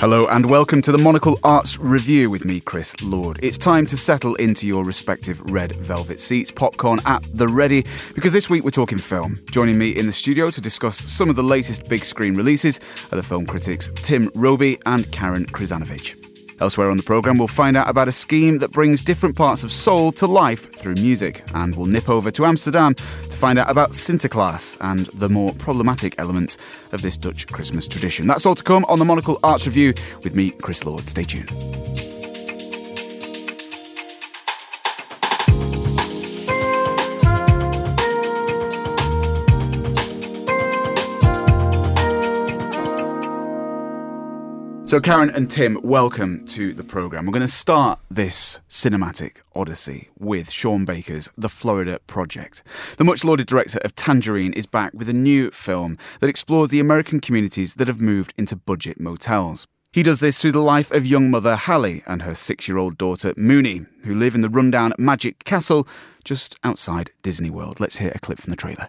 Hello and welcome to the Monocle Arts Review with me, Chris Lord. It's time to settle into your respective red velvet seats, popcorn at the ready, because this week we're talking film. Joining me in the studio to discuss some of the latest big screen releases are the film critics Tim Robey and Karen Krzyzanowicz. Elsewhere on the programme, we'll find out about a scheme that brings different parts of soul to life through music. And we'll nip over to Amsterdam to find out about Sinterklaas and the more problematic elements of this Dutch Christmas tradition. That's all to come on the Monocle Arts Review with me, Chris Lord. Stay tuned. So Karen and Tim, welcome to the programme. We're going to start this cinematic odyssey with Sean Baker's The Florida Project. The much-lauded director of Tangerine is back with a new film that explores the American communities that have moved into budget motels. He does this through the life of young mother Hallie and her 6-year-old daughter Mooney, who live in the rundown Magic Castle just outside Disney World. Let's hear a clip from the trailer.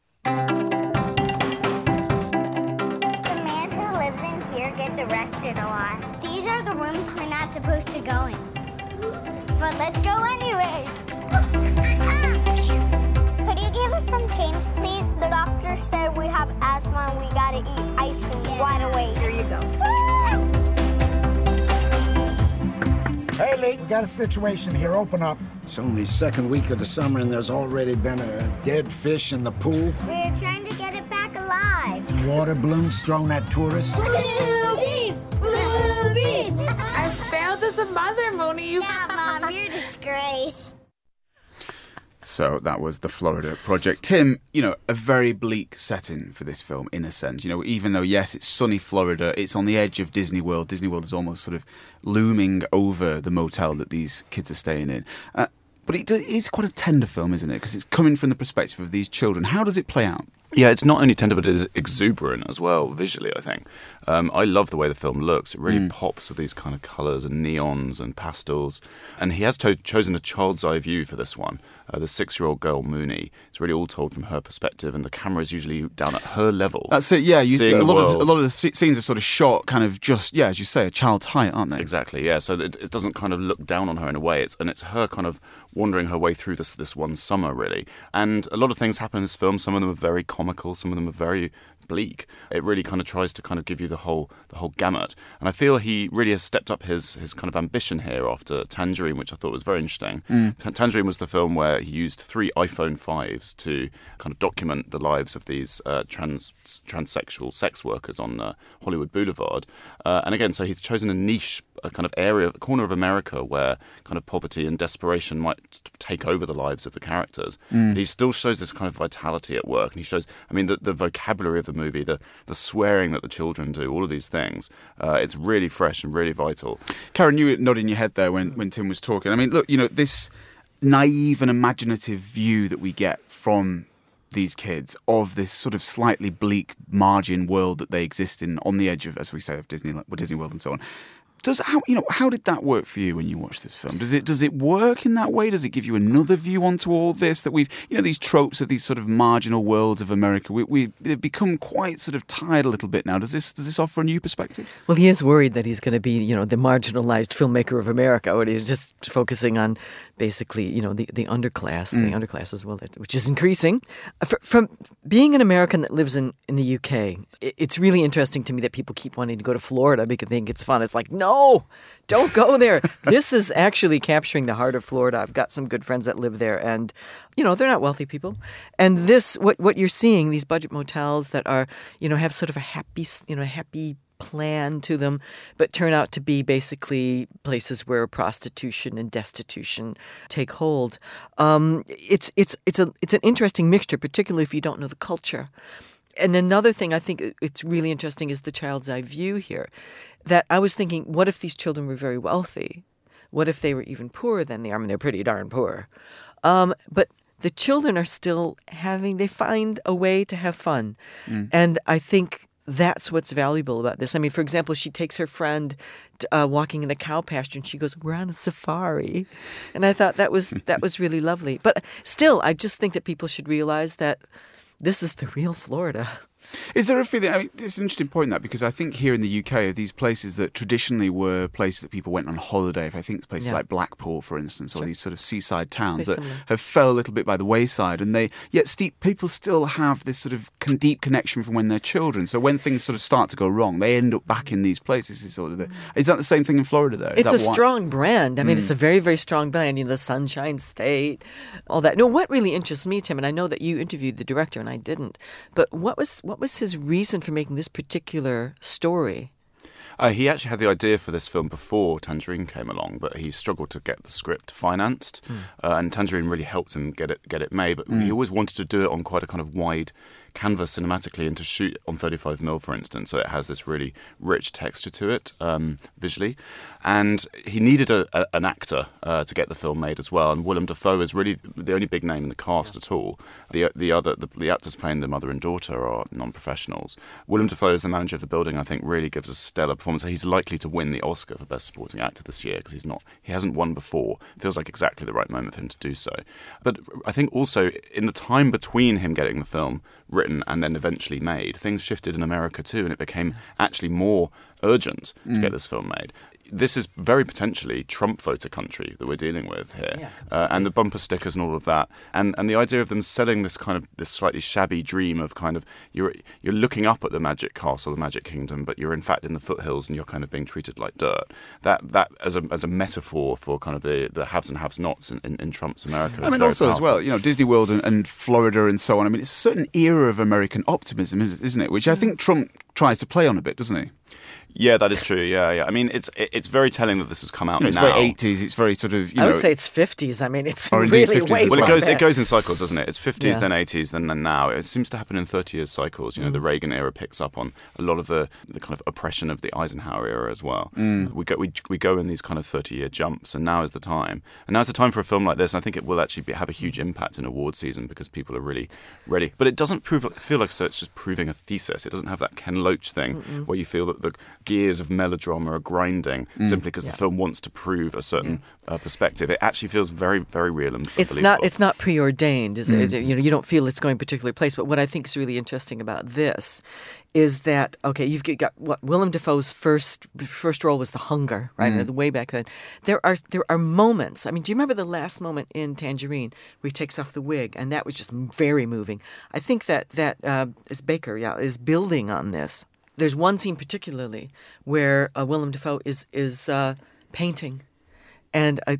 Arrested a lot. These are the rooms we're not supposed to go in. But let's go anyway. Could you give us some change, please? The doctor said we have asthma and we gotta eat ice cream right away. Here you go. Hey, Lee, we got a situation here. Open up. It's only second week of the summer and there's already been a dead fish in the pool. We're trying to get it back alive. Water balloons thrown at tourists. Boobies! Boobies! I failed as a mother, Moni. Yeah, Mom, you're a disgrace. So that was The Florida Project. Tim, a very bleak setting for this film, in a sense. Even though, yes, it's sunny Florida, it's on the edge of Disney World. Disney World is almost sort of looming over the motel that these kids are staying in. But it's quite a tender film, isn't it? Because it's coming from the perspective of these children. How does it play out? Yeah, it's not only tender, but it is exuberant as well, visually, I think. I love the way the film looks. It really pops with these kind of colours and neons and pastels. And he has chosen a child's eye view for this one. The 6-year-old girl, Mooney. It's really all told from her perspective, and the camera is usually down at her level. That's it, yeah. A lot of the scenes are sort of shot kind of just, yeah, as you say, a child's height, aren't they? Exactly, yeah. So it doesn't kind of look down on her in a way. It's her kind of wandering her way through this one summer, really. And a lot of things happen in this film. Some of them are very comical, some of them are very bleak. It really kind of tries to kind of give you the whole gamut. And I feel he really has stepped up his kind of ambition here after Tangerine, which I thought was very interesting. Tangerine was the film where he used 3 iPhone 5s to kind of document the lives of these transsexual sex workers on Hollywood Boulevard. And again, so he's chosen a niche, a kind of area, a corner of America where kind of poverty and desperation might take over the lives of the characters. But he still shows this kind of vitality at work. And he shows, the vocabulary of the movie, the swearing that the children do, all of these things. It's really fresh and really vital. Karen, you were nodding your head there when Tim was talking. Look, this naive and imaginative view that we get from these kids of this sort of slightly bleak margin world that they exist in on the edge of, as we say, of Disney World and so on. How did that work for you when you watched this film? Does it work in that way? Does it give you another view onto all this that we've, these tropes of these sort of marginal worlds of America? They've become quite sort of tired a little bit now. Does this offer a new perspective? Well, he is worried that he's going to be, the marginalized filmmaker of America, when he's just focusing on basically, the underclass, the underclass as well, which is increasing. From being an American that lives in the UK, it's really interesting to me that people keep wanting to go to Florida because they think it's fun. It's like, no, don't go there. This is actually capturing the heart of Florida. I've got some good friends that live there, and they're not wealthy people. And this, what you're seeing, these budget motels that are, have sort of a happy plan to them, but turn out to be basically places where prostitution and destitution take hold. It's an interesting mixture, particularly if you don't know the culture. And another thing I think it's really interesting is the child's eye view here. That I was thinking, what if these children were very wealthy? What if they were even poorer than they are? They're pretty darn poor. But the children are still they find a way to have fun. And I think that's what's valuable about this. For example, she takes her friend walking in a cow pasture and she goes, "We're on a safari." And I thought that was really lovely. But still, I just think that people should realize that this is the real Florida. Is there a feeling, I mean, it's an interesting point, that, because I think here in the UK, these places that traditionally were places that people went on holiday, if I think places like Blackpool, for instance, or these sort of seaside towns that have fell a little bit by the wayside, and people still have this sort of deep connection from when they're children. So when things sort of start to go wrong, they end up back in these places. Is that the same thing in Florida, though? It's a strong brand. I mean, it's a very, very strong brand. The Sunshine State, all that. No, what really interests me, Tim, and I know that you interviewed the director and I didn't, but what was his reason for making this particular story? He actually had the idea for this film before Tangerine came along, but he struggled to get the script financed, and Tangerine really helped him get it made. But he always wanted to do it on quite a kind of wide canvas cinematically, and to shoot on 35mm, for instance, so it has this really rich texture to it visually. And he needed an actor to get the film made as well, and Willem Dafoe is really the only big name in the cast at all. The actors playing the mother and daughter are non-professionals. Willem Dafoe, as the manager of the building, I think really gives a stellar performance. He's likely to win the Oscar for Best Supporting Actor this year, because he hasn't won before. It feels like exactly the right moment for him to do so. But I think also in the time between him getting the film written and then eventually made, things shifted in America too, and it became actually more urgent to get this film made. This is very potentially Trump voter country that we're dealing with here, and the bumper stickers and all of that, and the idea of them selling this slightly shabby dream of kind of you're looking up at the magic castle, the magic kingdom, but you're in fact in the foothills and you're kind of being treated like dirt. That as a metaphor for kind of the haves and have-nots in Trump's America. I mean, also powerful. as well, Disney World and Florida and so on. I mean, it's a certain era of American optimism, isn't it? Which I think Trump tries to play on a bit, doesn't he? Yeah, that is true. Yeah. I mean, it's very telling that this has come out now. It's very 80s. It's very sort of, I would say it's 50s. I mean, it's really 50s way. Well, it goes in cycles, doesn't it? It's 50s, then 80s, then now. It seems to happen in 30 years cycles. The Reagan era picks up on a lot of the kind of oppression of the Eisenhower era as well. We go in these kind of 30-year jumps, and now is the time. And now's the time for a film like this, and I think it will actually have a huge impact in award season because people are really ready. But it doesn't feel like it's just proving a thesis. It doesn't have that Ken Loach thing where you feel that the gears of melodrama are grinding simply because the film wants to prove a certain perspective. It actually feels very, very real and believable. It's not preordained. You don't feel it's going a particular place. But what I think is really interesting about this is that, okay, you've got what Willem Dafoe's first role was The Hunger, right? Way back then. There are moments. I mean, do you remember the last moment in Tangerine where he takes off the wig? And that was just very moving. I think that is Baker, is building on this. There's one scene particularly where Willem Dafoe is painting, and a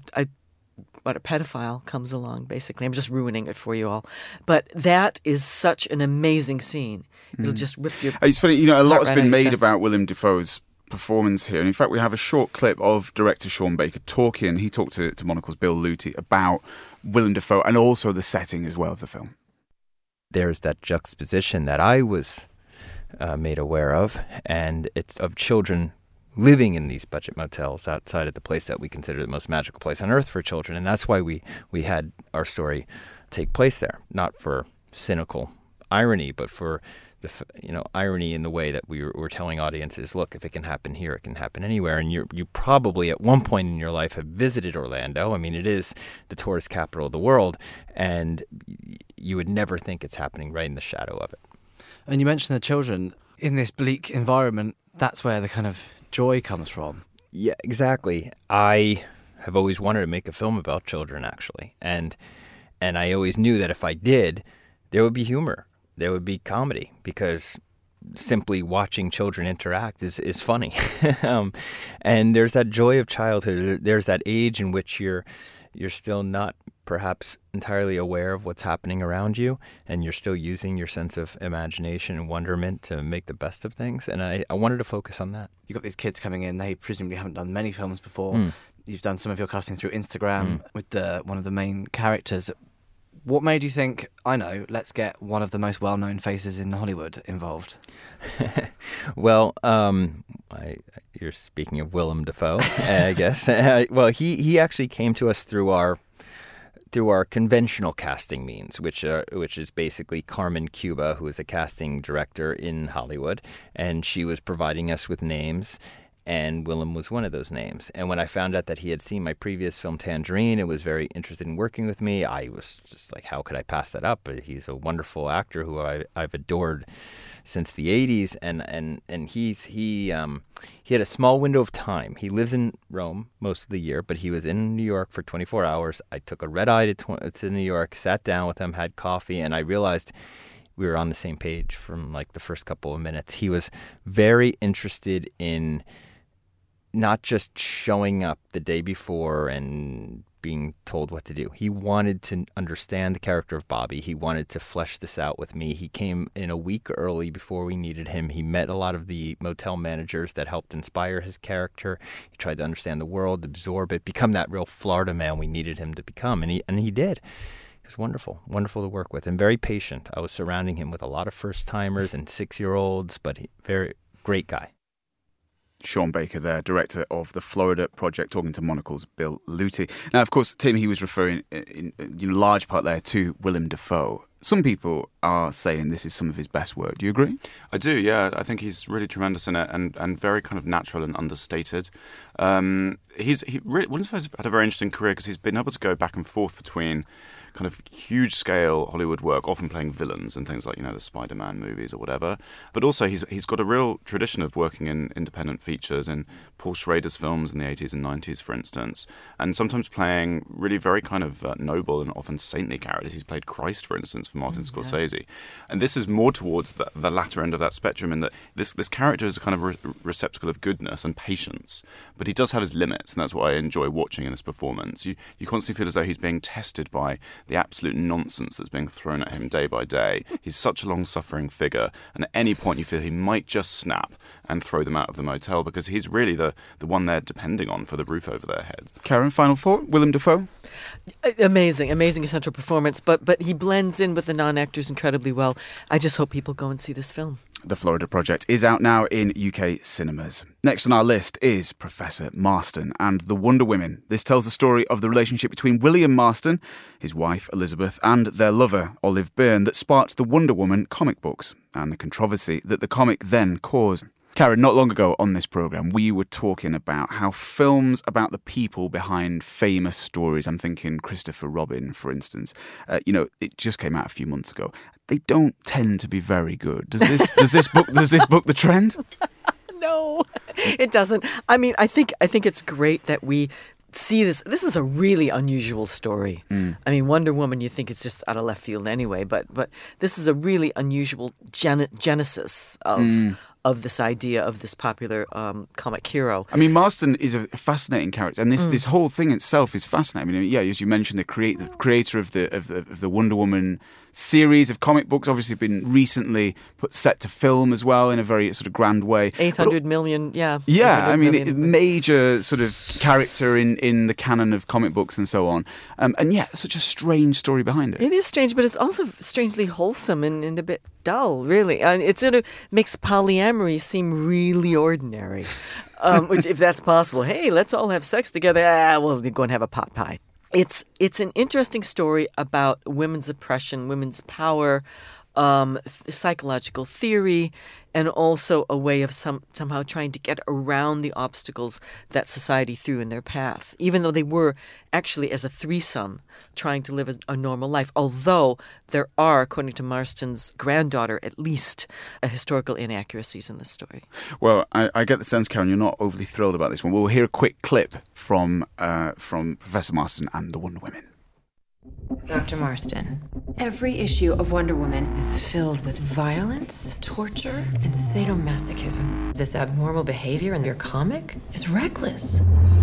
pedophile comes along, basically. I'm just ruining it for you all. But that is such an amazing scene. It'll just rip your... It's funny, a lot has been made about Willem Dafoe's performance here. And in fact, we have a short clip of director Sean Baker talking. He talked to Monocle's Bill Luty about Willem Dafoe and also the setting as well of the film. There's that juxtaposition that I was made aware of, and it's of children living in these budget motels outside of the place that we consider the most magical place on earth for children. And that's why we had our story take place there, not for cynical irony, but for the irony in the way that we're telling audiences, look, if it can happen here, it can happen anywhere. And you probably at one point in your life have visited Orlando. I mean, it is the tourist capital of the world, and you would never think it's happening right in the shadow of it. And you mentioned the children in this bleak environment. That's where the kind of joy comes from. Yeah, exactly. I have always wanted to make a film about children, actually. And I always knew that if I did, there would be humor. There would be comedy, because simply watching children interact is funny. And there's that joy of childhood. There's that age in which you're still not perhaps entirely aware of what's happening around you, and you're still using your sense of imagination and wonderment to make the best of things. And I wanted to focus on that. You've got these kids coming in. They presumably haven't done many films before. You've done some of your casting through Instagram with one of the main characters. What made you think, let's get one of the most well-known faces in Hollywood involved? Well, you're speaking of Willem Dafoe, I guess. Well, he actually came to us through our conventional casting means, which is basically Carmen Cuba, who is a casting director in Hollywood, and she was providing us with names. And Willem was one of those names. And when I found out that he had seen my previous film, Tangerine, and was very interested in working with me, I was just like, how could I pass that up? He's a wonderful actor who I've adored since the 80s, and he had a small window of time. He lives in Rome most of the year, but he was in New York for 24 hours. I took a red eye to New York, sat down with him, had coffee, and I realized we were on the same page from like the first couple of minutes. He was very interested in not just showing up the day before and being told what to do. He wanted to understand the character of Bobby. He wanted to flesh this out with me. He came in a week early before we needed him. He met a lot of the motel managers that helped inspire his character. He tried to understand the world, absorb it, become that real Florida man we needed him to become, and he did. He was wonderful to work with, and very patient. I was surrounding him with a lot of first-timers and 6-year-olds, but very great guy. Sean Baker there, director of the Florida Project, talking to Monocle's Bill Luthi. Now, of course, Tim, he was referring in large part there to Willem Dafoe. Some people are saying this is some of his best work. Do you agree? I do, yeah. I think he's really tremendous in it and very kind of natural and understated. Willem Dafoe's had a very interesting career because he's been able to go back and forth between kind of huge-scale Hollywood work, often playing villains and things like, the Spider-Man movies or whatever. But also he's got a real tradition of working in independent features, in Paul Schrader's films in the 80s and 90s, for instance, and sometimes playing really very kind of noble and often saintly characters. He's played Christ, for instance, for Martin Scorsese. And this is more towards the latter end of that spectrum, in that this character is a kind of receptacle of goodness and patience, but he does have his limits, and that's what I enjoy watching in this performance. You constantly feel as though he's being tested by the absolute nonsense that's being thrown at him day by day. He's such a long-suffering figure, and at any point you feel he might just snap and throw them out of the motel, because he's really the one they're depending on for the roof over their heads. Karen, final thought? Willem Dafoe? Amazing essential performance, but he blends in with the non-actors incredibly well. I just hope people go and see this film. The Florida Project is out now in UK cinemas. Next on our list is Professor Marston and the Wonder Women. This tells the story of the relationship between William Marston, his wife Elizabeth, and their lover Olive Byrne that sparked the Wonder Woman comic books and the controversy that the comic then caused. Karen, not long ago on this programme, we were talking about how films about the people behind famous stories, I'm thinking Christopher Robin, for instance, it just came out a few months ago. They don't tend to be very good. Does this book the trend? No, it doesn't. I mean, I think it's great that we see this. This is a really unusual story. I mean, Wonder Woman, you think it's just out of left field anyway, but this is a really unusual genesis of this idea of this popular comic hero. I mean, Marston is a fascinating character, and this whole thing itself is fascinating. I mean, yeah, as you mentioned, the creator of the Wonder Woman series of comic books, obviously been recently set to film as well in a very sort of grand way. 800 million, yeah. Yeah, I mean, major sort of character in the canon of comic books and so on. And yeah, such a strange story behind it. It is strange, but it's also strangely wholesome and a bit dull, really. And it sort of makes polyamory seem really ordinary, which, if that's possible, hey, let's all have sex together. Well, go and have a pot pie. It's an interesting story about women's oppression, women's power, psychological theory, and also a way of somehow trying to get around the obstacles that society threw in their path, even though they were actually, as a threesome, trying to live a normal life. Although there are, according to Marston's granddaughter, at least historical inaccuracies in this story. Well, I get the sense, Karen, you're not overly thrilled about this one. We'll hear a quick clip from Professor Marston and the Wonder Women. Dr. Marston, every issue of Wonder Woman is filled with violence, torture, and sadomasochism. This abnormal behavior in your comic is reckless.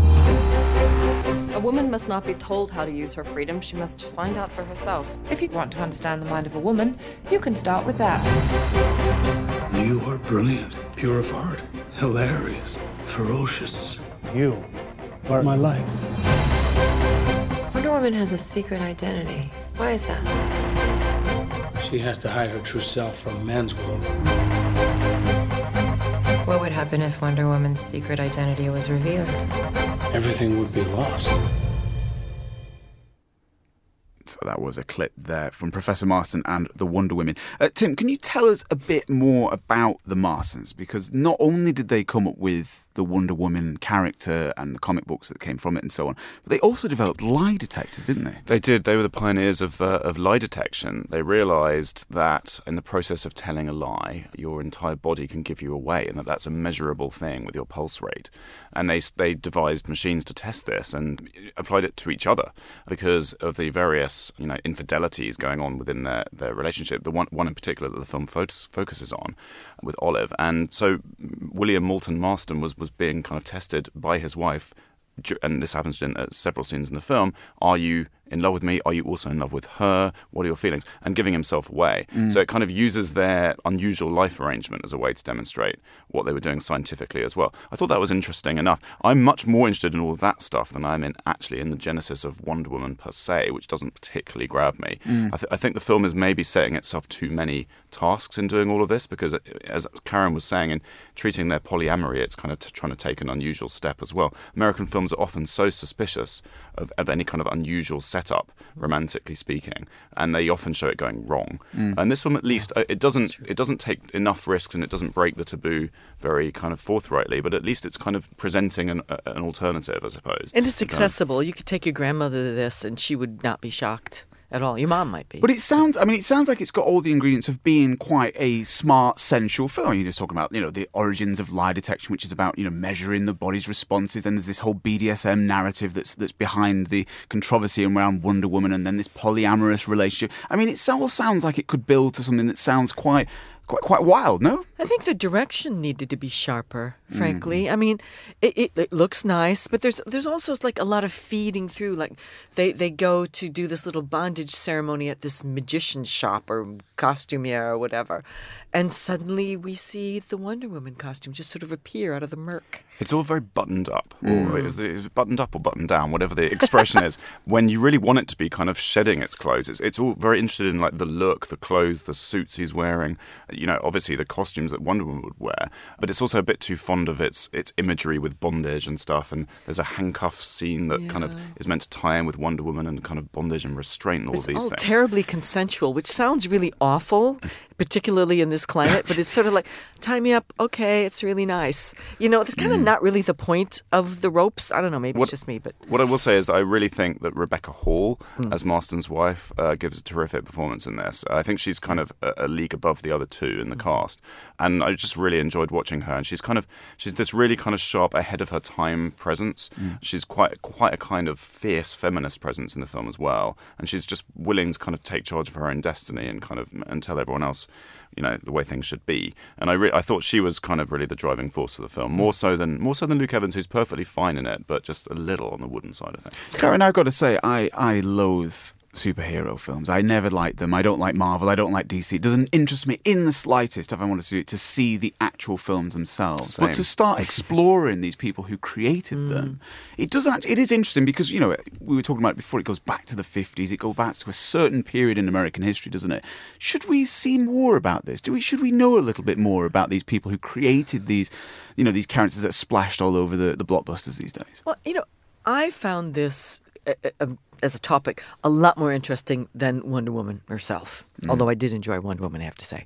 A woman must not be told how to use her freedom. She must find out for herself. If you want to understand the mind of a woman, you can start with that. You are brilliant, pure of heart, hilarious, ferocious. You are my life. Wonder Woman has a secret identity. Why is that? She has to hide her true self from man's world. What would happen if Wonder Woman's secret identity was revealed? Everything would be lost. Right, that was a clip there from Professor Marston and the Wonder Women. Tim, can you tell us a bit more about the Marstons? Because not only did they come up with the Wonder Woman character and the comic books that came from it and so on, but they also developed lie detectors, didn't they? They did. They were the pioneers of lie detection. They realised that in the process of telling a lie, your entire body can give you away, and that's a measurable thing with your pulse rate. And they devised machines to test this and applied it to each other because of the various infidelities going on within their relationship. The one in particular that the film focuses on with Olive. And so William Moulton Marston was being kind of tested by his wife, and this happens in several scenes in the film. Are you in love with me? Are you also in love with her? What are your feelings? And giving himself away. So it kind of uses their unusual life arrangement as a way to demonstrate what they were doing scientifically as well. I thought that was interesting enough. I'm much more interested in all of that stuff than I'm actually in the genesis of Wonder Woman per se, which doesn't particularly grab me. I think the film is maybe setting itself too many tasks in doing all of this because, as Karen was saying, in treating their polyamory, it's kind of trying to take an unusual step as well. American films are often so suspicious of any kind of unusual setup, romantically speaking, and they often show it going wrong. And this film, at least, it doesn't take enough risks and it doesn't break the taboo very kind of forthrightly, but at least it's kind of presenting an alternative, I suppose. And it's accessible. You could take your grandmother to this and she would not be shocked at all. Your mom might be. But it sounds like it's got all the ingredients of being quite a smart, sensual film. You're just talking about, the origins of lie detection, which is about, measuring the body's responses. Then there's this whole BDSM narrative that's behind the controversy around Wonder Woman, and then this polyamorous relationship. I mean, it all sounds like it could build to something that sounds quite wild, no? I think the direction needed to be sharper, frankly. I mean, it looks nice, but there's also like a lot of feeding through. Like they go to do this little bondage ceremony at this magician's shop or costumier or whatever, and suddenly we see the Wonder Woman costume just sort of appear out of the murk. It's all very buttoned up, or is it buttoned up or buttoned down, whatever the expression is. When you really want it to be kind of shedding its clothes, it's all very interested in like the look, the clothes, the suits he's wearing. Obviously the costumes that Wonder Woman would wear, but it's also a bit too fond of its imagery with bondage and stuff. And there's a handcuff scene that kind of is meant to tie in with Wonder Woman and kind of bondage and restraint and all these things. It's all terribly consensual, which sounds really awful, particularly in this climate. But it's sort of like, tie me up, okay, it's really nice. It's kind of not really the point of the ropes. I don't know, maybe it's just me. But what I will say is that I really think that Rebecca Hall, as Marston's wife, gives a terrific performance in this. I think she's kind of a league above the other two in the cast, and I just really enjoyed watching her. And she's this really kind of sharp, ahead of her time presence. She's quite a kind of fierce feminist presence in the film as well, and she's just willing to kind of take charge of her own destiny and and tell everyone else the way things should be. And I thought she was kind of really the driving force of the film, more so than Luke Evans, who's perfectly fine in it, but just a little on the wooden side of things. Karen, I've got to say, I loathe superhero films. I never liked them. I don't like Marvel. I don't like DC. It doesn't interest me in the slightest if I wanted to see the actual films themselves. Same. But to start exploring these people who created them, it is interesting because, we were talking about it before, it goes back to the 50s, it goes back to a certain period in American history, doesn't it? Should we see more about this? Should we know a little bit more about these people who created these, these characters that splashed all over the blockbusters these days? Well, I found this as a topic a lot more interesting than Wonder Woman herself, although I did enjoy Wonder Woman, I have to say.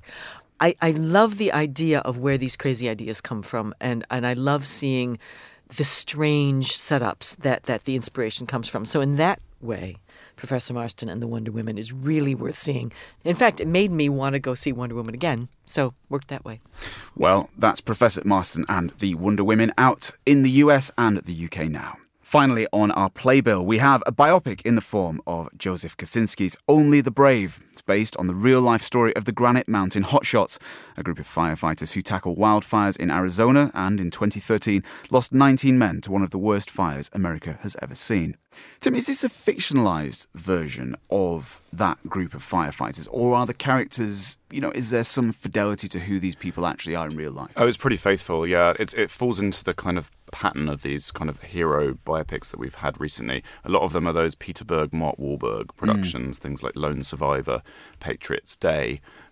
I love the idea of where these crazy ideas come from, and I love seeing the strange setups that the inspiration comes from. So in that way, Professor Marston and the Wonder Women is really worth seeing. In fact, it made me want to go see Wonder Woman again, so worked that way. Well, that's Professor Marston and the Wonder Women, out in the US and the UK now. Finally, on our playbill, we have a biopic in the form of Joseph Kosinski's Only the Brave. It's based on the real-life story of the Granite Mountain Hotshots, a group of firefighters who tackle wildfires in Arizona and, in 2013, lost 19 men to one of the worst fires America has ever seen. Tim, is this a fictionalised version of that group of firefighters, or are the characters, is there some fidelity to who these people actually are in real life? Oh, it's pretty faithful, yeah. It falls into the kind of pattern of these kind of hero biopics that we've had recently. A lot of them are those Peter Berg, Mark Wahlberg productions, things like Lone Survivor, Patriots Day,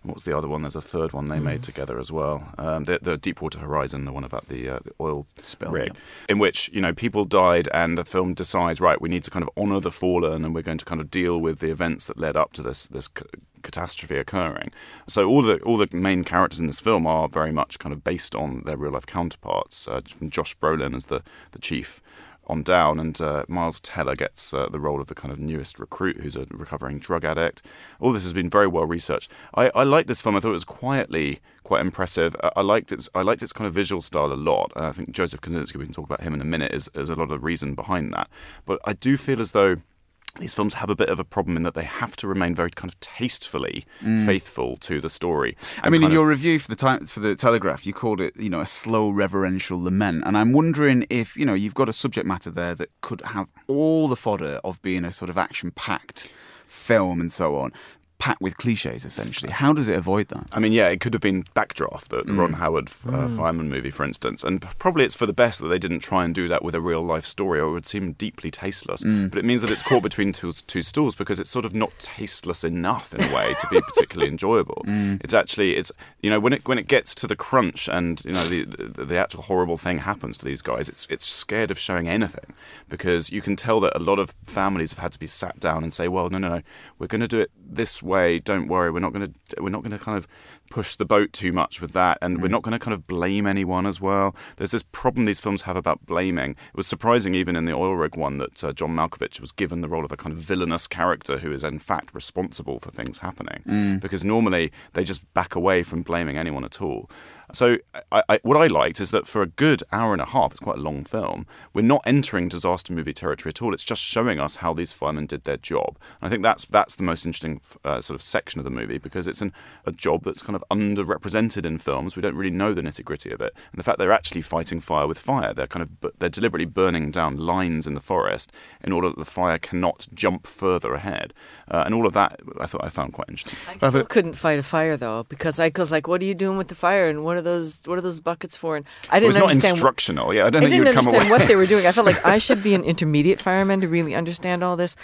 what's the other one? There's a third one they made together as well. The Deepwater Horizon, the one about the oil spill rig, in which, you know, people died and the film decides, right, we need to kind of honour the fallen and we're going to kind of deal with the events that led up to this catastrophe occurring. So all the main characters in this film are very much kind of based on their real life counterparts. From Josh Brolin as the chief on down, and Miles Teller gets the role of the kind of newest recruit who's a recovering drug addict. All this has been very well researched. I liked this film. I thought it was quietly quite impressive. I liked its kind of visual style a lot. I think Joseph Kosinski, we can talk about him in a minute, is a lot of the reason behind that. But I do feel as though these films have a bit of a problem in that they have to remain very kind of tastefully faithful to the story. I mean, in your review for the Telegraph, you called it, you know, a slow reverential lament. And I'm wondering if, you know, you've got a subject matter there that could have all the fodder of being a sort of action-packed film and so on, packed with cliches, essentially. How does it avoid that? I mean, yeah, it could have been Backdraft, the Ron Howard fireman movie, for instance. And probably it's for the best that they didn't try and do that with a real-life story, or it would seem deeply tasteless. But it means that it's caught between two stools, because it's sort of not tasteless enough, in a way, to be particularly enjoyable. It's actually, you know, when it gets to the crunch and, you know, the actual horrible thing happens to these guys, it's scared of showing anything, because you can tell that a lot of families have had to be sat down and say, well, no, we're going to do it this way, don't worry, we're not going to kind of push the boat too much with that, and we're not going to kind of blame anyone as well. There's this problem these films have about blaming. It was surprising even in the oil rig one that John Malkovich was given the role of a kind of villainous character who is in fact responsible for things happening, because normally they just back away from blaming anyone at all. So what I liked is that for a good hour and a half, it's quite a long film, we're not entering disaster movie territory at all. It's just showing us how these firemen did their job. And I think that's the most interesting sort of section of the movie, because it's a job that's kind of underrepresented in films. We don't really know the nitty-gritty of it. And the fact they're actually fighting fire with fire, they're deliberately burning down lines in the forest in order that the fire cannot jump further ahead. And all of that I found quite interesting. I still couldn't fight a fire, though, because I was like, what are you doing with the fire, and what are those buckets for? And I didn't understand. It was not instructional. I don't think you would come away. I didn't understand what they were doing. I felt like I should be an intermediate fireman to really understand all this.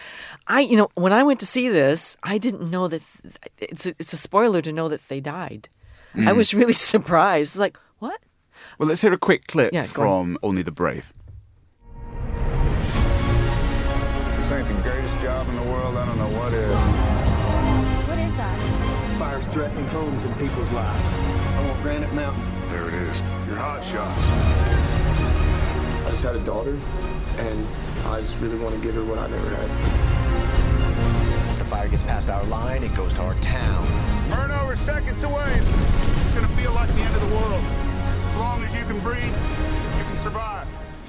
When I went to see this, I didn't know that it's a spoiler to know that they died. I was really surprised. It's like, what? Well, let's hear a quick clip from Only the Brave. This ain't the greatest job in the world. I don't know what is. What is that? Fire's threatening homes and people's lives. I want Granite Mountain. There it is. Your hot shots. I just had a daughter, and I just really want to give her what I never had. If the fire gets past our line, it goes to our town. Burn over seconds away. It's going to feel like the end of the world. As long as you can breathe, you can survive.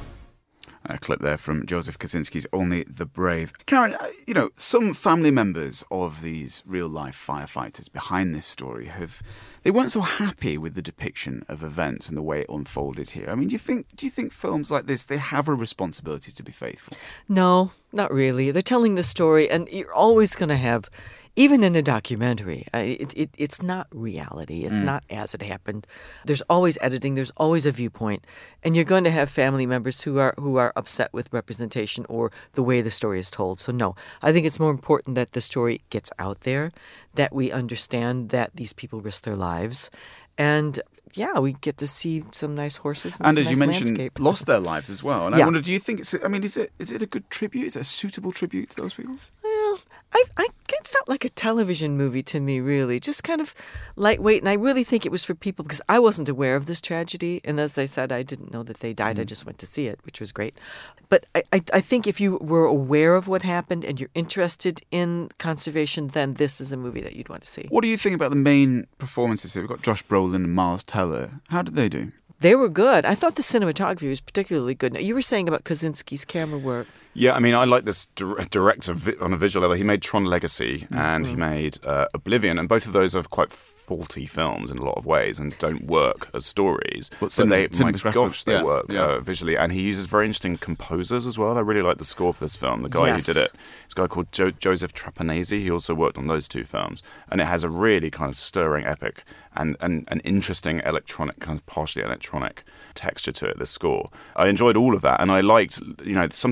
A clip there from Joseph Kosinski's Only the Brave. Karen, some family members of these real-life firefighters behind this story they weren't so happy with the depiction of events and the way it unfolded here. I mean, do you think films like this, they have a responsibility to be faithful? No, not really. They're telling the story, and you're always going to have, even in a documentary, it's not reality. It's not as it happened. There's always editing. There's always a viewpoint, and you're going to have family members who are upset with representation or the way the story is told. So no, I think it's more important that the story gets out there, that we understand that these people risk their lives, and yeah, we get to see some nice horses and as some you nice mentioned, landscape. Lost their lives as well. And I wonder, do you think is it a good tribute? Is it a suitable tribute to those people? Well, it felt like a television movie to me, really. Just kind of lightweight. And I really think it was for people, because I wasn't aware of this tragedy. And as I said, I didn't know that they died. I just went to see it, which was great. But I think if you were aware of what happened and you're interested in conservation, then this is a movie that you'd want to see. What do you think about the main performances here? We've got Josh Brolin and Miles Teller. How did they do? They were good. I thought the cinematography was particularly good. Now, you were saying about Kosinski's camera work. Yeah, I mean, I like this director on a visual level. He made Tron Legacy and he made Oblivion, and both of those are quite faulty films in a lot of ways and don't work as stories. But they work visually. And he uses very interesting composers as well. I really like the score for this film. The guy who did it, this guy called Joseph Trapanese. He also worked on those two films. And it has a really kind of stirring epic and an interesting electronic, kind of partially electronic texture to it, the score. I enjoyed all of that, and I liked, something.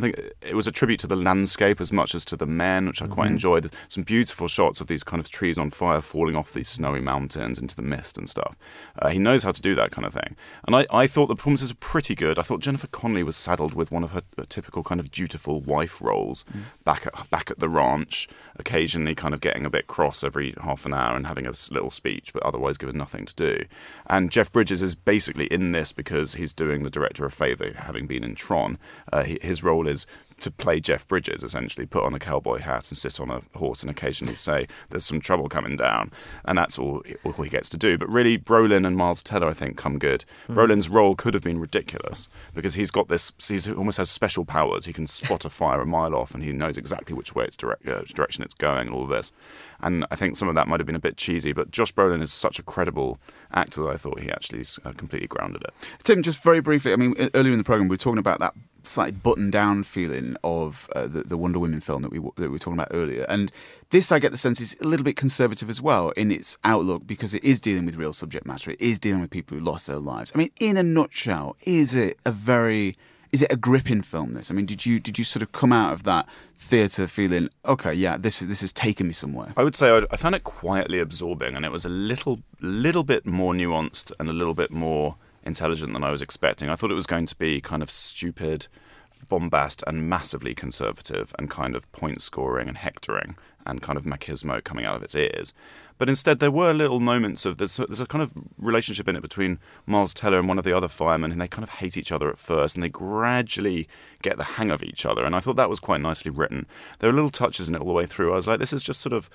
it was a tribute to the landscape as much as to the men, which I quite enjoyed. Some beautiful shots of these kind of trees on fire falling off these snowy mountains into the mist and stuff. He knows how to do that kind of thing. And I thought the performances were pretty good. I thought Jennifer Connelly was saddled with one of her typical kind of dutiful wife roles back at the ranch, occasionally kind of getting a bit cross every half an hour and having a little speech, but otherwise given nothing to do. And Jeff Bridges is basically in this because he's doing the director a favour, having been in Tron. His role is to play Jeff Bridges, essentially, put on a cowboy hat and sit on a horse and occasionally say, there's some trouble coming down. And that's all he gets to do. But really, Brolin and Miles Teller, I think, come good. Brolin's role could have been ridiculous because he almost has special powers. He can spot a fire a mile off and he knows exactly which way direction it's going and all of this. And I think some of that might have been a bit cheesy, but Josh Brolin is such a credible actor that I thought he actually completely grounded it. Tim, just very briefly, I mean, earlier in the programme we were talking about that slightly buttoned-down feeling of the Wonder Woman film that we were talking about earlier. And this, I get the sense, is a little bit conservative as well in its outlook because it is dealing with real subject matter. It is dealing with people who lost their lives. I mean, in a nutshell, is it a gripping film, this? I mean, did you sort of come out of that theatre feeling, okay, yeah, this has taken me somewhere? I would say I found it quietly absorbing, and it was a little bit more nuanced and a little bit more intelligent than I was expecting. I thought it was going to be kind of stupid, bombast, and massively conservative, and kind of point scoring and hectoring, and kind of machismo coming out of its ears. But instead, there were little moments of there's a kind of relationship in it between Miles Teller and one of the other firemen, and they kind of hate each other at first, and they gradually get the hang of each other. And I thought that was quite nicely written. There were little touches in it all the way through. I was like, this is just sort of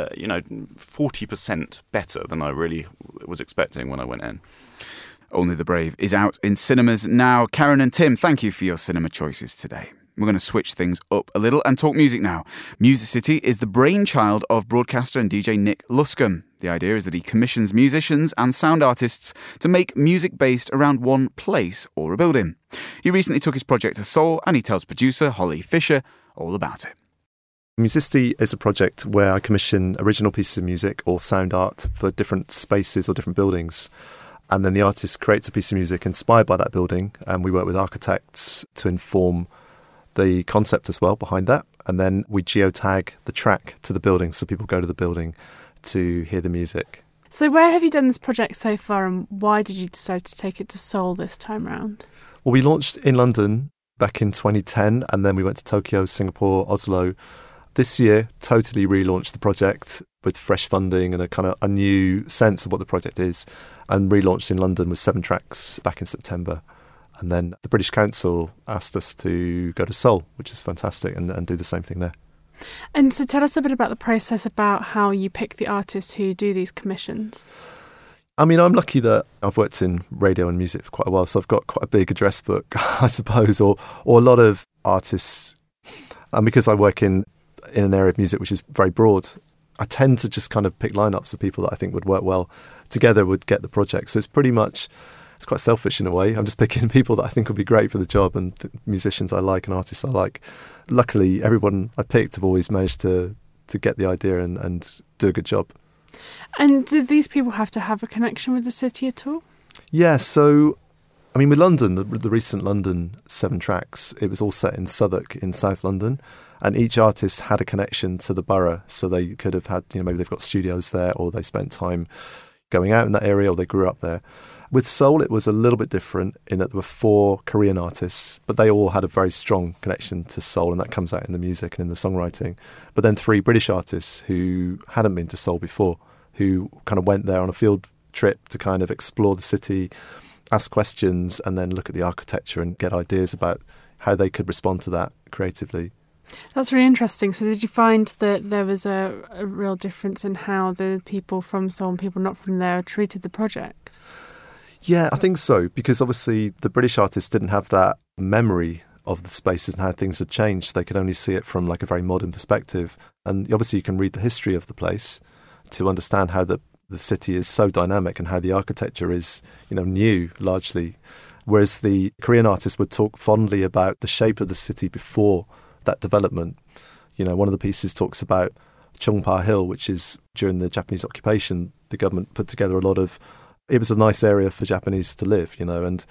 40% better than I really was expecting when I went in. Only the Brave is out in cinemas now. Karen and Tim, thank you for your cinema choices today. We're going to switch things up a little and talk music now. Music City is the brainchild of broadcaster and DJ Nick Luscombe. The idea is that he commissions musicians and sound artists to make music based around one place or a building. He recently took his project to Seoul, and he tells producer Holly Fisher all about it. Musicity is a project where I commission original pieces of music or sound art for different spaces or different buildings. And then the artist creates a piece of music inspired by that building, and we work with architects to inform the concept as well behind that. And then we geotag the track to the building so people go to the building to hear the music. So where have you done this project so far, and why did you decide to take it to Seoul this time round? Well, we launched in London back in 2010, and then we went to Tokyo, Singapore, Oslo. This year, totally relaunched the project with fresh funding and a kind of a new sense of what the project is, and relaunched in London with 7 tracks back in September. And then the British Council asked us to go to Seoul, which is fantastic, and do the same thing there. And so tell us a bit about the process, about how you pick the artists who do these commissions. I mean, I'm lucky that I've worked in radio and music for quite a while, so I've got quite a big address book, I suppose, or a lot of artists. And because I work in an area of music which is very broad, I tend to just kind of pick lineups of people that I think would work well together, would get the project. So it's pretty much, it's quite selfish in a way. I'm just picking people that I think would be great for the job, and musicians I like and artists I like. Luckily, everyone I picked have always managed to get the idea and do a good job. And do these people have to have a connection with the city at all? Yeah, so, I mean, with London, the recent London 7 tracks, it was all set in Southwark in South London, and each artist had a connection to the borough, so they could have had, maybe they've got studios there, or they spent time going out in that area, or they grew up there. With Seoul, it was a little bit different in that there were 4 Korean artists, but they all had a very strong connection to Seoul, and that comes out in the music and in the songwriting. But then 3 British artists who hadn't been to Seoul before, who kind of went there on a field trip to kind of explore the city, ask questions, and then look at the architecture and get ideas about how they could respond to that creatively. That's really interesting. So did you find that there was a real difference in how the people from Seoul and people not from there treated the project? Yeah, I think so, because obviously the British artists didn't have that memory of the spaces and how things had changed. They could only see it from like a very modern perspective. And obviously you can read the history of the place to understand how the city is so dynamic and how the architecture is, new largely. Whereas the Korean artists would talk fondly about the shape of the city before that development. One of the pieces talks about Chungpa Hill, which is during the Japanese occupation, the government put together it was a nice area for Japanese to live, and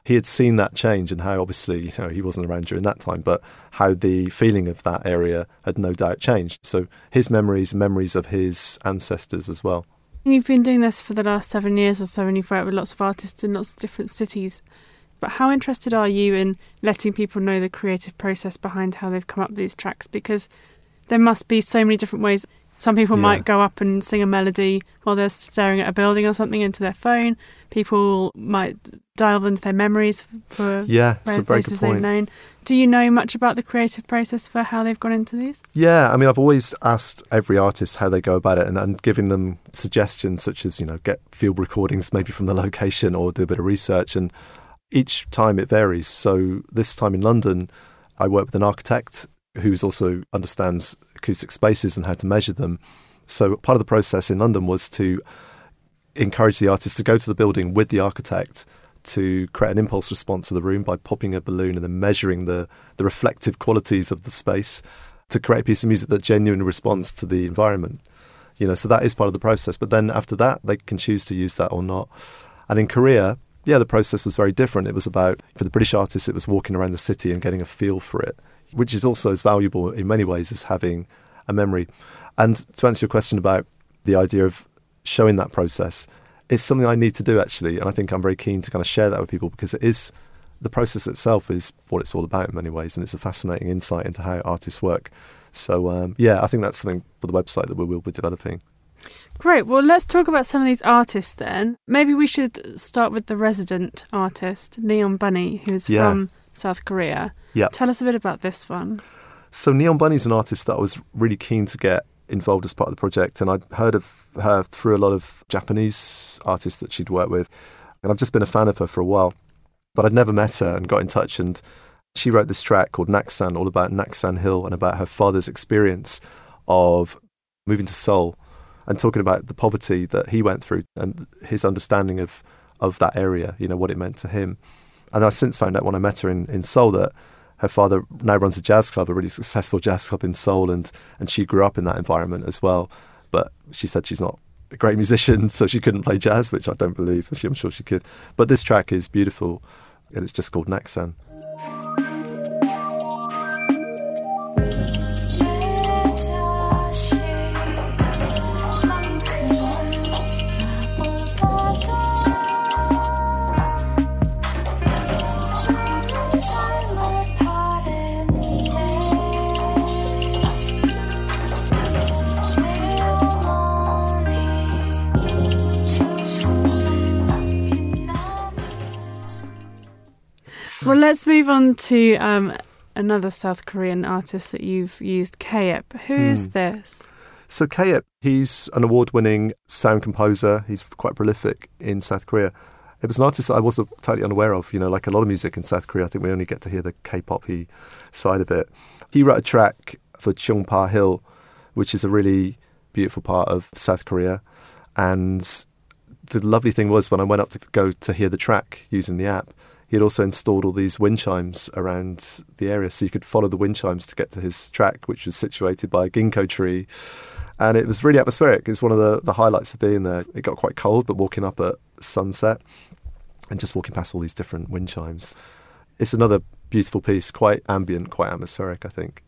he had seen that change and how obviously, he wasn't around during that time, but how the feeling of that area had no doubt changed. So his memories of his ancestors as well. You've been doing this for the last 7 years or so, and you've worked with lots of artists in lots of different cities. But how interested are you in letting people know the creative process behind how they've come up with these tracks? Because there must be so many different ways. Some people might go up and sing a melody while they're staring at a building or something into their phone. People might dial into their memories for it's a very places good point. they've known. Do you know much about the creative process for how they've gone into these? Yeah, I mean, I've always asked every artist how they go about it and giving them suggestions such as, get field recordings maybe from the location or do a bit of research. And each time it varies. So this time in London, I worked with an architect who also understands acoustic spaces and how to measure them. So part of the process in London was to encourage the artist to go to the building with the architect to create an impulse response to the room by popping a balloon and then measuring the reflective qualities of the space to create a piece of music that genuinely responds to the environment. So that is part of the process. But then after that, they can choose to use that or not. And in Korea, the process was very different. It was about, for the British artists, it was walking around the city and getting a feel for it, which is also as valuable in many ways as having a memory. And to answer your question about the idea of showing that process, it's something I need to do actually, and I think I'm very keen to kind of share that with people because the process itself is what it's all about in many ways, and it's a fascinating insight into how artists work. So I think that's something for the website that we will be developing. Great. Well, let's talk about some of these artists then. Maybe we should start with the resident artist, Neon Bunny, who's from South Korea. Yeah. Tell us a bit about this one. So Neon Bunny's an artist that I was really keen to get involved as part of the project, and I'd heard of her through a lot of Japanese artists that she'd worked with, and I've just been a fan of her for a while, but I'd never met her and got in touch, and she wrote this track called Naksan, all about Naksan Hill and about her father's experience of moving to Seoul and talking about the poverty that he went through and his understanding of that area, what it meant to him. And I since found out when I met her in Seoul that her father now runs a jazz club, a really successful jazz club in Seoul, and she grew up in that environment as well. But she said she's not a great musician, so she couldn't play jazz, which I don't believe. I'm sure she could. But this track is beautiful, and it's just called Naksan. Well, let's move on to another South Korean artist that you've used, K-ep. Who is this? So K-ep, he's an award-winning sound composer. He's quite prolific in South Korea. It was an artist that I wasn't totally unaware of. Like a lot of music in South Korea, I think we only get to hear the K-pop-y side of it. He wrote a track for Cheongpa Hill, which is a really beautiful part of South Korea. And the lovely thing was when I went up to go to hear the track using the app, he had also installed all these wind chimes around the area, so you could follow the wind chimes to get to his track, which was situated by a ginkgo tree. And it was really atmospheric. It's one of the highlights of being there. It got quite cold, but walking up at sunset and just walking past all these different wind chimes. It's another beautiful piece, quite ambient, quite atmospheric, I think.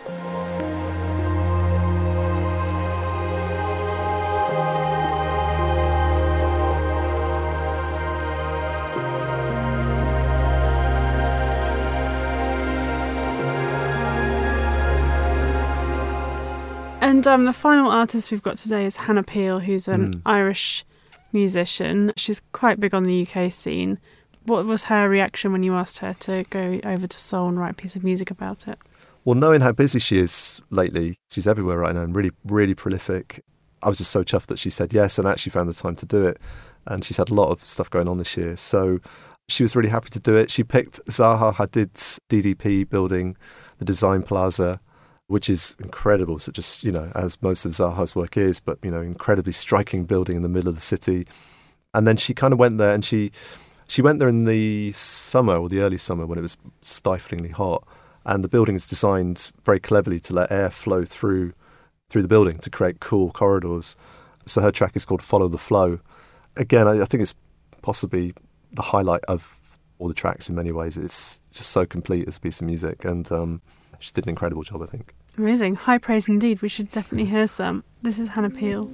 And the final artist we've got today is Hannah Peel, who's an Irish musician. She's quite big on the UK scene. What was her reaction when you asked her to go over to Seoul and write a piece of music about it? Well, knowing how busy she is lately, she's everywhere right now and really, really prolific. I was just so chuffed that she said yes and actually found the time to do it. And she's had a lot of stuff going on this year. So she was really happy to do it. She picked Zaha Hadid's DDP building, the Design Plaza, which is incredible. So just, as most of Zaha's work is, but, incredibly striking building in the middle of the city. And then she kind of went there and she went there in the summer or the early summer when it was stiflingly hot. And the building is designed very cleverly to let air flow through the building to create cool corridors. So her track is called Follow the Flow. Again, I think it's possibly the highlight of all the tracks in many ways. It's just so complete as a piece of music, and she did an incredible job, I think. Amazing. High praise indeed. We should definitely hear some. This is Hannah Peel.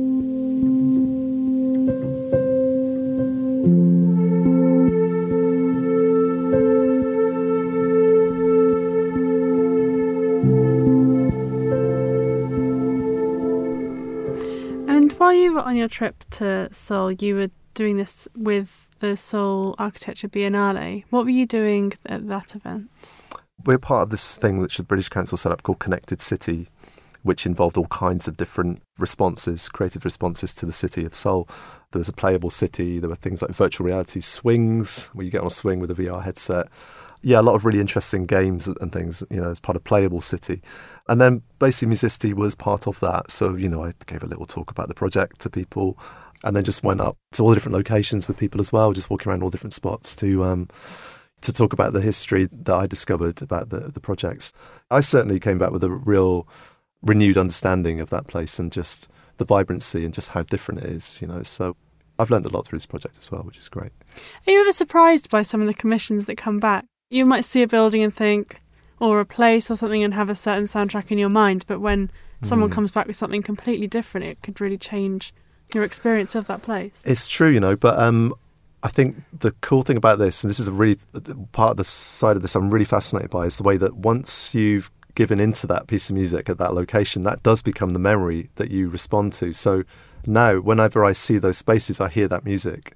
And while you were on your trip to Seoul, you were doing this with the Seoul Architecture Biennale. What were you doing at that event? We're part of this thing which the British Council set up called Connected City, which involved all kinds of different responses, creative responses to the city of Seoul. There was a playable city, there were things like virtual reality swings, where you get on a swing with a VR headset. Yeah, a lot of really interesting games and things, as part of Playable City. And then basically Musicity was part of that. So, I gave a little talk about the project to people, and then just went up to all the different locations with people as well, just walking around all different spots to talk about the history that I discovered about the projects. I certainly came back with a real renewed understanding of that place and just the vibrancy and just how different it is, So I've learned a lot through this project as well, which is great. Are you ever surprised by some of the commissions that come back? You might see a building and think, or a place or something, and have a certain soundtrack in your mind, but when someone comes back with something completely different, it could really change your experience of that place. It's true, but I think the cool thing about this, and this is a really part of the side of this I'm really fascinated by, is the way that once you've given into that piece of music at that location, that does become the memory that you respond to. So now, whenever I see those spaces, I hear that music.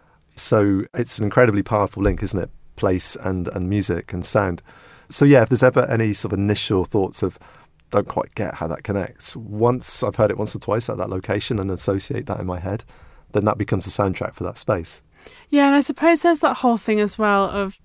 So it's an incredibly powerful link, isn't it? Place and music and sound. So yeah, if there's ever any sort of initial thoughts of don't quite get how that connects, once I've heard it once or twice at that location and associate that in my head, then that becomes a soundtrack for that space. Yeah, and I suppose there's that whole thing as well of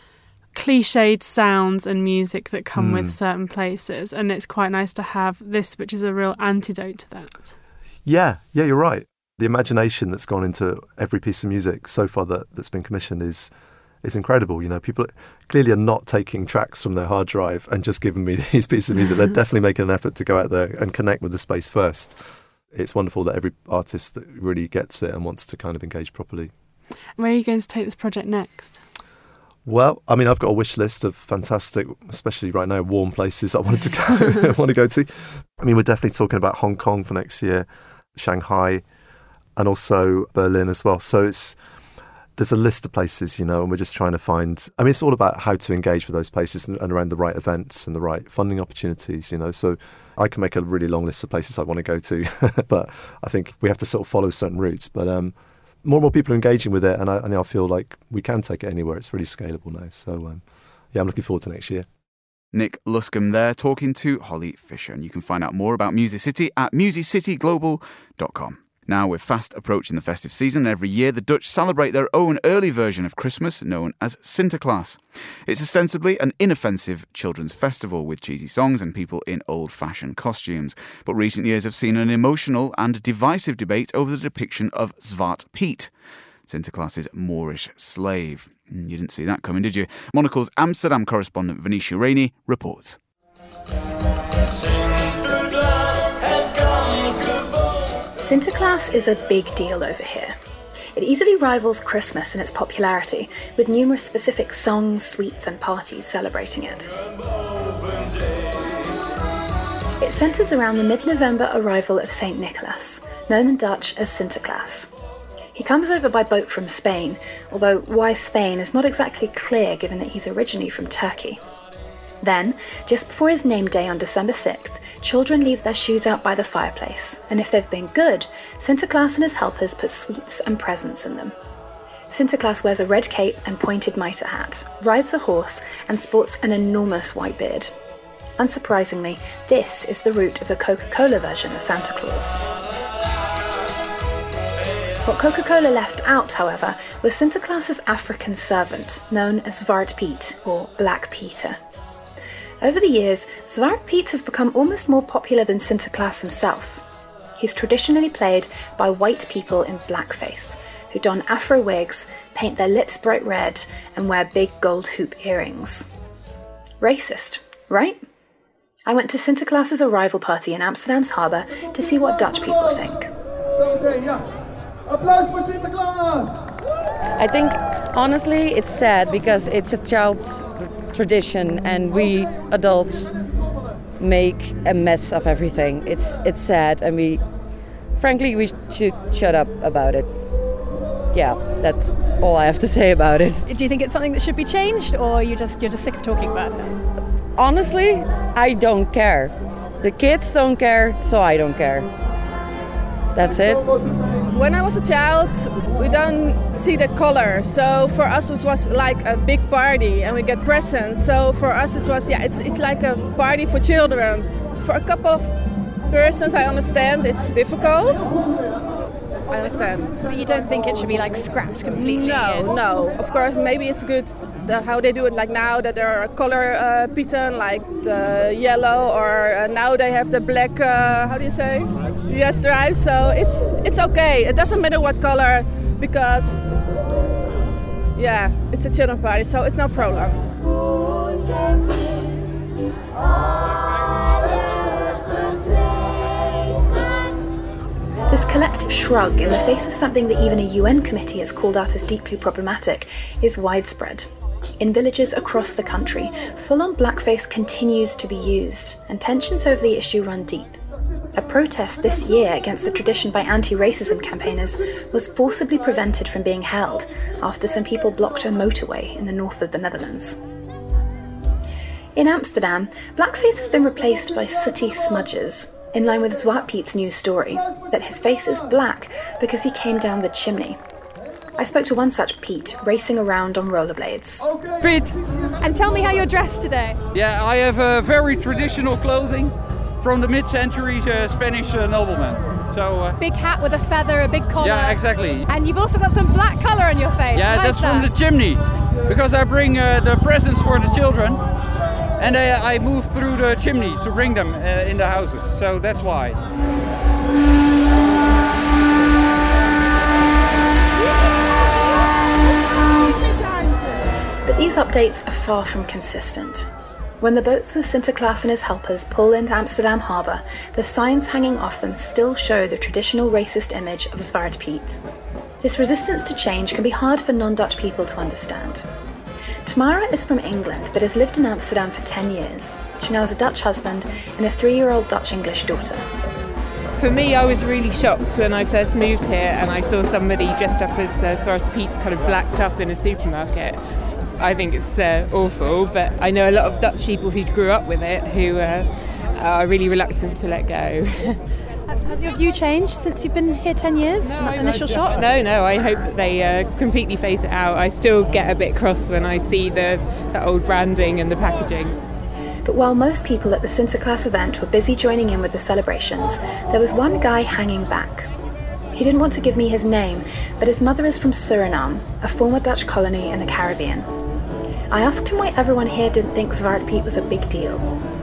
cliched sounds and music that come with certain places, and it's quite nice to have this, which is a real antidote to that. Yeah, you're right. The imagination that's gone into every piece of music so far that's been commissioned is incredible. People clearly are not taking tracks from their hard drive and just giving me these pieces of music. They're definitely making an effort to go out there and connect with the space first. It's wonderful that every artist that really gets it and wants to kind of engage properly. Where are you going to take this project next? Well, I've got a wish list of fantastic, especially right now, warm places I want to go to. We're definitely talking about Hong Kong for next year, Shanghai, and also Berlin as well. So there's a list of places, and we're just trying to find... it's all about how to engage with those places and around the right events and the right funding opportunities, So I can make a really long list of places I want to go to, but I think we have to sort of follow certain routes. But more and more people are engaging with it, and I feel like we can take it anywhere. It's really scalable now. So, I'm looking forward to next year. Nick Luscombe there talking to Holly Fisher. And you can find out more about Musicity at musicityglobal.com. Now, we're fast approaching the festive season. Every year, the Dutch celebrate their own early version of Christmas, known as Sinterklaas. It's ostensibly an inoffensive children's festival with cheesy songs and people in old-fashioned costumes. But recent years have seen an emotional and divisive debate over the depiction of Zwart Piet, Sinterklaas's Moorish slave. You didn't see that coming, did you? Monocle's Amsterdam correspondent Venetia Rainey reports. Sinterklaas is a big deal over here. It easily rivals Christmas in its popularity, with numerous specific songs, sweets and parties celebrating it. It centres around the mid-November arrival of St. Nicholas, known in Dutch as Sinterklaas. He comes over by boat from Spain, although why Spain is not exactly clear given that he's originally from Turkey. Then, just before his name day on December 6th, children leave their shoes out by the fireplace, and if they've been good, Sinterklaas and his helpers put sweets and presents in them. Sinterklaas wears a red cape and pointed mitre hat, rides a horse, and sports an enormous white beard. Unsurprisingly, this is the root of the Coca-Cola version of Santa Claus. What Coca-Cola left out, however, was Sinterklaas's African servant, known as Zwart Piet, or Black Peter. Over the years, Zwart Piet has become almost more popular than Sinterklaas himself. He's traditionally played by white people in blackface, who don afro wigs, paint their lips bright red, and wear big gold hoop earrings. Racist, right? I went to Sinterklaas's arrival party in Amsterdam's harbour to see what Dutch people think. Zometeen, ja. Applaus voor Sinterklaas! I think, honestly, it's sad because it's a child's tradition and we adults make a mess of everything. It's sad, and we should shut up about it. Yeah, that's all I have to say about it. Do you think it's something that should be changed, or you're just sick of talking about it? Honestly, I don't care. The kids don't care, so I don't care. That's it. When I was a child, we don't see the color. So for us it was like a big party and we get presents. So for us it was, it's like a party for children. For a couple of persons I understand it's difficult. I understand. But you don't think it should be like scrapped completely? No. Of course, maybe it's good how they do it like now, that there are color piton, like the yellow, or now they have the black, how do you say? Yes, stripes. So it's okay. It doesn't matter what color, because it's a children's party, so it's no problem. This collective shrug in the face of something that even a UN committee has called out as deeply problematic is widespread. In villages across the country, full-on blackface continues to be used, and tensions over the issue run deep. A protest this year against the tradition by anti-racism campaigners was forcibly prevented from being held after some people blocked a motorway in the north of the Netherlands. In Amsterdam, blackface has been replaced by sooty smudges, in line with Zwart Piet's news story, that his face is black because he came down the chimney. I spoke to one such Piet, racing around on rollerblades. Piet! And tell me how you're dressed today. Yeah, I have very traditional clothing from the mid-century Spanish nobleman. So big hat with a feather, a big collar. Yeah, exactly. And you've also got some black colour on your face. Yeah, Why that's is that? from the chimney, because I bring the presents for the children. And I move through the chimney to bring them in the houses, so that's why. But these updates are far from consistent. When the boats with Sinterklaas and his helpers pull into Amsterdam harbour, the signs hanging off them still show the traditional racist image of Zwart Piet. This resistance to change can be hard for non-Dutch people to understand. Tamara is from England, but has lived in Amsterdam for 10 years. She now has a Dutch husband and a 3-year-old Dutch-English daughter. For me, I was really shocked when I first moved here and I saw somebody dressed up as Zwart Piet kind of blacked up in a supermarket. I think it's awful, but I know a lot of Dutch people who grew up with it who are really reluctant to let go. Has your view changed since you've been here 10 years? Initial shock? No, I hope that they completely phase it out. I still get a bit cross when I see the old branding and the packaging. But while most people at the Sinterklaas event were busy joining in with the celebrations, there was one guy hanging back. He didn't want to give me his name, but his mother is from Suriname, a former Dutch colony in the Caribbean. I asked him why everyone here didn't think Zwart Piet was a big deal.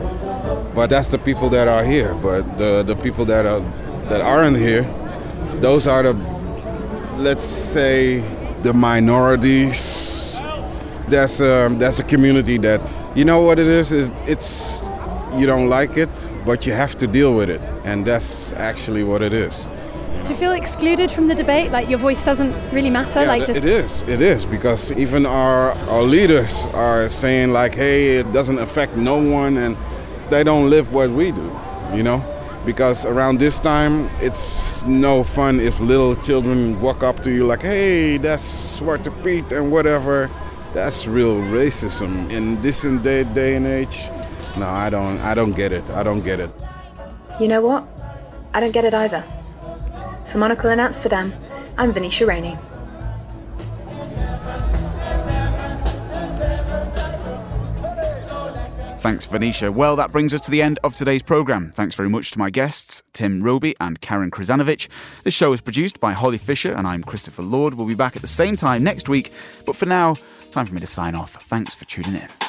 But that's the people that are here. But the people that aren't here, those are the, let's say, the minorities. There's a community that, you know what it is? It's you don't like it, but you have to deal with it, and that's actually what it is. Do you feel excluded from the debate? Like your voice doesn't really matter? Yeah, it is, because even our leaders are saying like, hey, it doesn't affect no one, and they don't live what we do, you know? Because around this time, it's no fun if little children walk up to you like, hey, that's Zwart Piet and whatever. That's real racism. In this day and age, no, I don't get it. I don't get it. You know what? I don't get it either. For Monocle in Amsterdam, I'm Venetia Rainey. Thanks, Venetia. Well, that brings us to the end of today's programme. Thanks very much to my guests, Tim Roby and Karen Krzyzanowicz. This show is produced by Holly Fisher and I'm Christopher Lord. We'll be back at the same time next week. But for now, time for me to sign off. Thanks for tuning in.